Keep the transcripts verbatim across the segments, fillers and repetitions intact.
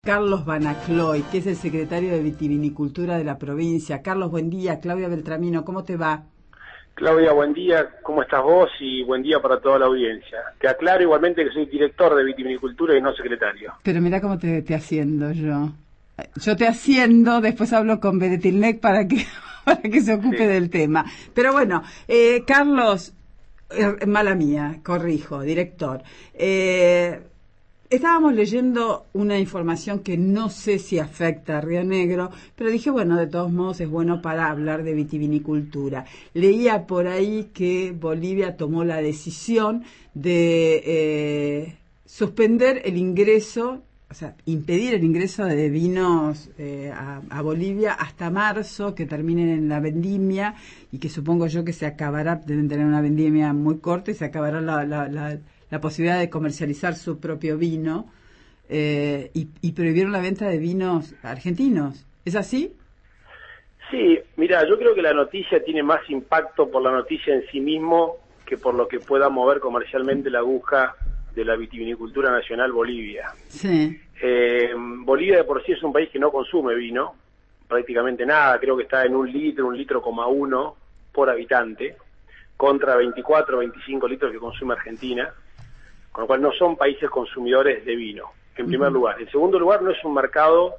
Carlos Banacloy, que es el secretario de Vitivinicultura de la provincia. Carlos, buen día. Claudia Beltramino, ¿cómo te va? Claudia, buen día. ¿Cómo estás vos? Y buen día para toda la audiencia. Te aclaro igualmente que soy director de Vitivinicultura y no secretario. Pero mira cómo te, te haciendo yo. Yo te haciendo, después hablo con Beretilnec para que, para que se ocupe sí. del tema. Pero bueno, eh, Carlos, eh, mala mía, corrijo, director. Eh, Estábamos leyendo una información que no sé si afecta a Río Negro, pero dije, bueno, de todos modos es bueno para hablar de vitivinicultura. Leía por ahí que Bolivia tomó la decisión de eh, suspender el ingreso, o sea, impedir el ingreso de vinos eh, a, a Bolivia hasta marzo, que terminen en la vendimia, y que supongo yo que se acabará, deben tener una vendimia muy corta y se acabará la... la, la la posibilidad de comercializar su propio vino eh, y, y prohibieron la venta de vinos argentinos. ¿Es así? Sí, mira, yo creo que la noticia tiene más impacto por la noticia en sí mismo que por lo que pueda mover comercialmente la aguja de la vitivinicultura nacional Bolivia. Sí. Eh, Bolivia de por sí es un país que no consume vino, prácticamente nada, creo que está en un litro, un litro coma uno por habitante, contra veinticuatro, veinticinco litros que consume Argentina. Con lo cual no son países consumidores de vino, en primer uh-huh. lugar. En segundo lugar, no es un mercado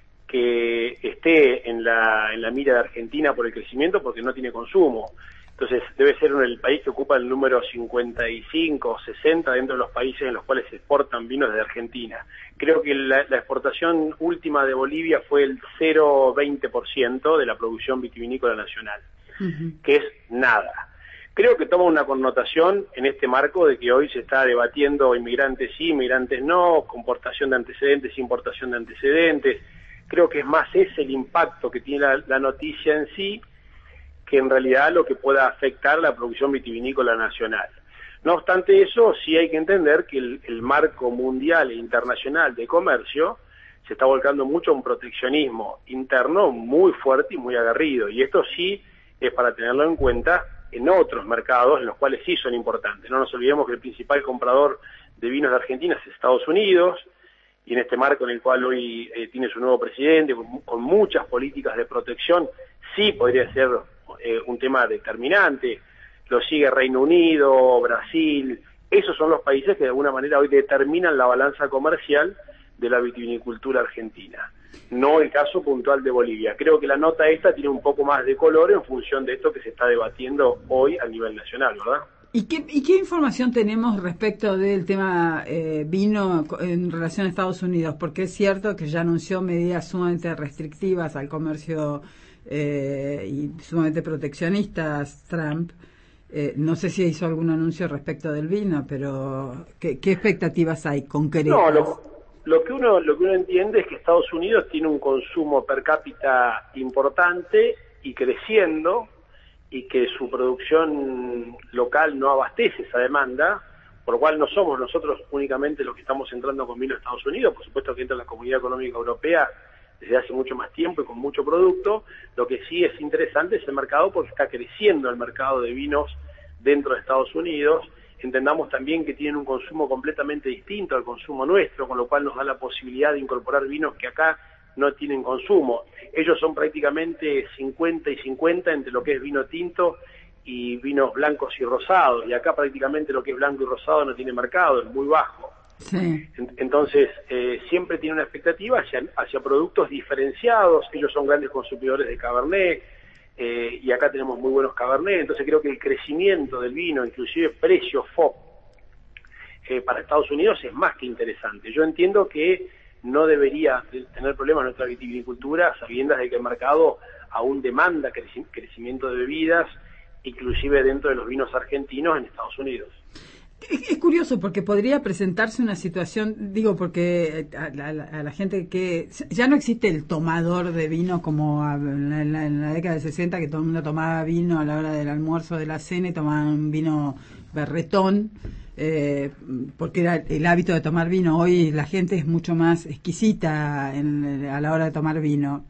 que esté en la, en la mira de Argentina por el crecimiento porque no tiene consumo. Entonces debe ser el país que ocupa el número cincuenta y cinco o sesenta dentro de los países en los cuales se exportan vinos de Argentina. Creo que la, la exportación última de Bolivia fue el cero coma veinte por ciento de la producción vitivinícola nacional, uh-huh. que es nada. Creo que toma una connotación en este marco de que hoy se está debatiendo inmigrantes sí, inmigrantes no, comportación de antecedentes, importación de antecedentes. Creo que es más ese el impacto que tiene la, la noticia en sí que en realidad lo que pueda afectar la producción vitivinícola nacional. No obstante eso, sí hay que entender que el, el marco mundial e internacional de comercio se está volcando mucho a un proteccionismo interno muy fuerte y muy aguerrido. Y esto sí es para tenerlo en cuenta en otros mercados, en los cuales sí son importantes. No nos olvidemos que el principal comprador de vinos de Argentina es Estados Unidos, y en este marco en el cual hoy eh, tiene su nuevo presidente, con, con muchas políticas de protección, sí podría ser eh, un tema determinante. Lo sigue Reino Unido, Brasil, esos son los países que de alguna manera hoy determinan la balanza comercial de la vitivinicultura argentina. No el caso puntual de Bolivia. Creo que la nota esta tiene un poco más de color en función de esto que se está debatiendo hoy a nivel nacional, ¿verdad? ¿Y qué, y qué información tenemos respecto del tema eh, vino en relación a Estados Unidos? Porque es cierto que ya anunció medidas sumamente restrictivas al comercio eh, y sumamente proteccionistas Trump. Eh, no sé si hizo algún anuncio respecto del vino, pero ¿qué, qué expectativas hay concretas? No, lo... Lo que uno lo que uno entiende es que Estados Unidos tiene un consumo per cápita importante y creciendo, y que su producción local no abastece esa demanda, por lo cual no somos nosotros únicamente los que estamos entrando con vino a Estados Unidos, por supuesto que entra la Comunidad Económica Europea desde hace mucho más tiempo y con mucho producto. Lo que sí es interesante es el mercado, porque está creciendo el mercado de vinos dentro de Estados Unidos. Entendamos también que tienen un consumo completamente distinto al consumo nuestro, con lo cual nos da la posibilidad de incorporar vinos que acá no tienen consumo. Ellos son prácticamente cincuenta y cincuenta entre lo que es vino tinto y vinos blancos y rosados, y acá prácticamente lo que es blanco y rosado no tiene mercado, es muy bajo. Sí. Entonces, eh, siempre tiene una expectativa hacia, hacia productos diferenciados. Ellos son grandes consumidores de Cabernet, Eh, y acá tenemos muy buenos Cabernet. Entonces creo que el crecimiento del vino, inclusive precio F O B, eh, para Estados Unidos es más que interesante. Yo entiendo que no debería tener problemas nuestra vitivinicultura, sabiendas de que el mercado aún demanda creci- crecimiento de bebidas, inclusive dentro de los vinos argentinos en Estados Unidos. Es curioso porque podría presentarse una situación, digo, porque a la, a la gente que... Ya no existe el tomador de vino como en la, en la década de sesenta, que todo el mundo tomaba vino a la hora del almuerzo, de la cena, y tomaban vino berretón, eh, porque era el hábito de tomar vino. Hoy la gente es mucho más exquisita en, a la hora de tomar vino.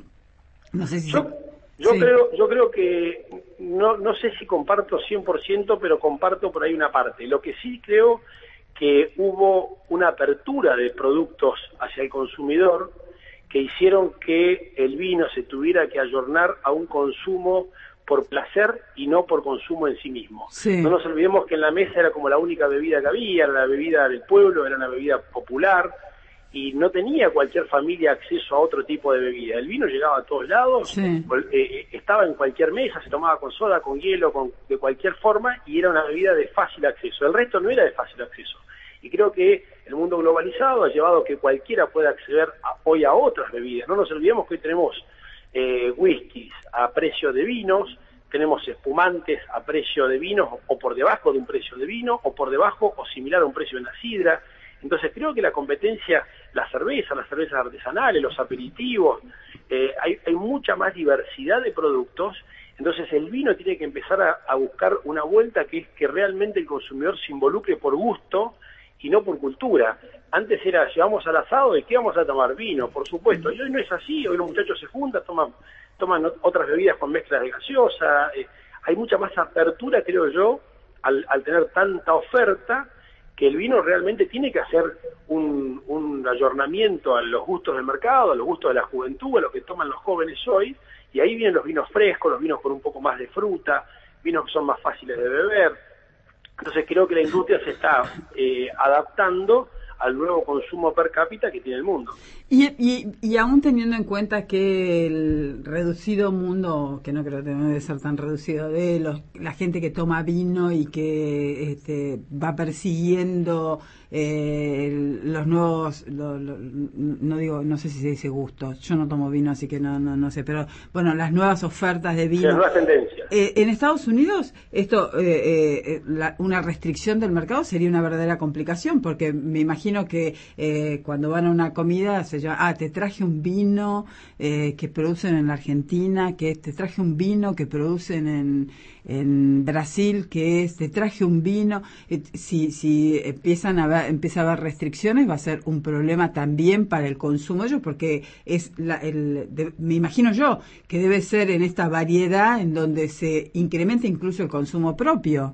No sé si... Yo, yo, sí. creo, yo creo que... No, no sé si comparto cien por ciento, pero comparto por ahí una parte. Lo que sí creo que hubo una apertura de productos hacia el consumidor que hicieron que el vino se tuviera que ayornar a un consumo por placer y no por consumo en sí mismo. Sí. No nos olvidemos que en la mesa era como la única bebida que había, era la bebida del pueblo, era una bebida popular, y no tenía cualquier familia acceso a otro tipo de bebida. El vino llegaba a todos lados, sí. eh, estaba en cualquier mesa, se tomaba con soda, con hielo, con, de cualquier forma, y era una bebida de fácil acceso. El resto no era de fácil acceso. Y creo que el mundo globalizado ha llevado a que cualquiera pueda acceder a, hoy a otras bebidas. No nos olvidemos que hoy tenemos eh, whiskies a precio de vinos, tenemos espumantes a precio de vinos, o por debajo de un precio de vino, o por debajo o similar a un precio de una sidra. Entonces creo que la competencia, la cerveza, las cervezas artesanales, los aperitivos, eh, hay, hay mucha más diversidad de productos. Entonces el vino tiene que empezar a, a buscar una vuelta que es que realmente el consumidor se involucre por gusto y no por cultura. Antes era, llevamos al asado y ¿qué vamos a tomar? Vino, por supuesto. Y hoy no es así, hoy los muchachos se juntan, toman, toman otras bebidas con mezclas de gaseosa. Eh, hay mucha más apertura, creo yo, al, al tener tanta oferta, que el vino realmente tiene que hacer un, un ayornamiento a los gustos del mercado, a los gustos de la juventud, a lo que toman los jóvenes hoy, y ahí vienen los vinos frescos, los vinos con un poco más de fruta, vinos que son más fáciles de beber. Entonces creo que la industria se está eh, adaptando al nuevo consumo per cápita que tiene el mundo. Y, y, y aún teniendo en cuenta que el reducido mundo, que no creo que debe ser tan reducido, de los, la gente que toma vino y que este, va persiguiendo eh, los nuevos, lo, lo, no digo, no sé si se dice gustos, yo no tomo vino así que no no no sé, pero bueno, las nuevas ofertas de vino. Sí, las nuevas tendencias. Eh, en Estados Unidos, esto, eh, eh, la, una restricción del mercado sería una verdadera complicación, porque me imagino que eh, cuando van a una comida se llama, ah, te traje un vino eh, que producen en la Argentina, que es, te traje un vino que producen en, en Brasil, que es, te traje un vino. Eh, si si empiezan a ver, empieza a haber restricciones, va a ser un problema también para el consumo de ellos, porque es la, el, de, me imagino yo que debe ser en esta variedad en donde se incrementa incluso el consumo propio.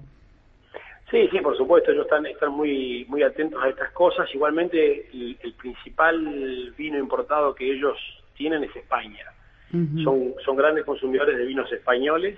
Sí, sí, por supuesto, ellos están, están muy muy atentos a estas cosas. Igualmente, el, el principal vino importado que ellos tienen es España. Uh-huh. Son, son grandes consumidores de vinos españoles,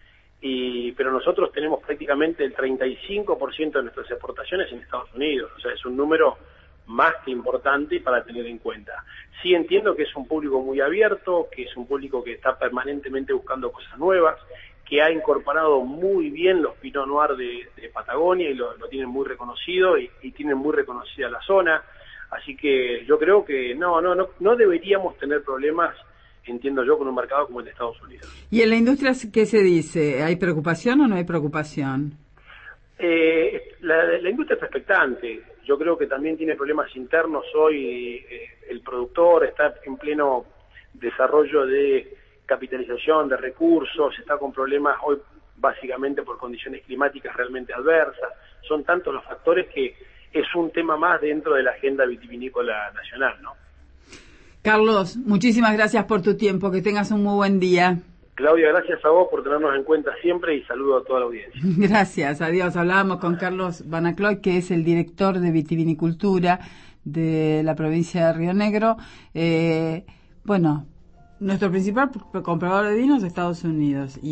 y pero nosotros tenemos prácticamente el treinta y cinco por ciento de nuestras exportaciones en Estados Unidos. O sea, es un número más que importante para tener en cuenta. Sí entiendo que es un público muy abierto, que es un público que está permanentemente buscando cosas nuevas, que ha incorporado muy bien los Pinot Noir de, de Patagonia y lo, lo tienen muy reconocido y, y tienen muy reconocida la zona. Así que yo creo que no, no, no, no deberíamos tener problemas, entiendo yo, con un mercado como el de Estados Unidos. ¿Y en la industria qué se dice? ¿Hay preocupación o no hay preocupación? Eh, la, la industria está expectante. Yo creo que también tiene problemas internos hoy. Eh, el productor está en pleno desarrollo de capitalización de recursos, está con problemas hoy básicamente por condiciones climáticas realmente adversas. Son tantos los factores que es un tema más dentro de la agenda vitivinícola nacional, ¿no? Carlos, muchísimas gracias por tu tiempo, que tengas un muy buen día. Claudia, gracias a vos por tenernos en cuenta siempre y saludo a toda la audiencia. Gracias, adiós. Hablábamos con Carlos Van Acloy, que es el director de vitivinicultura de la provincia de Río Negro. Eh, bueno, nuestro principal comprador de vinos es Estados Unidos. Y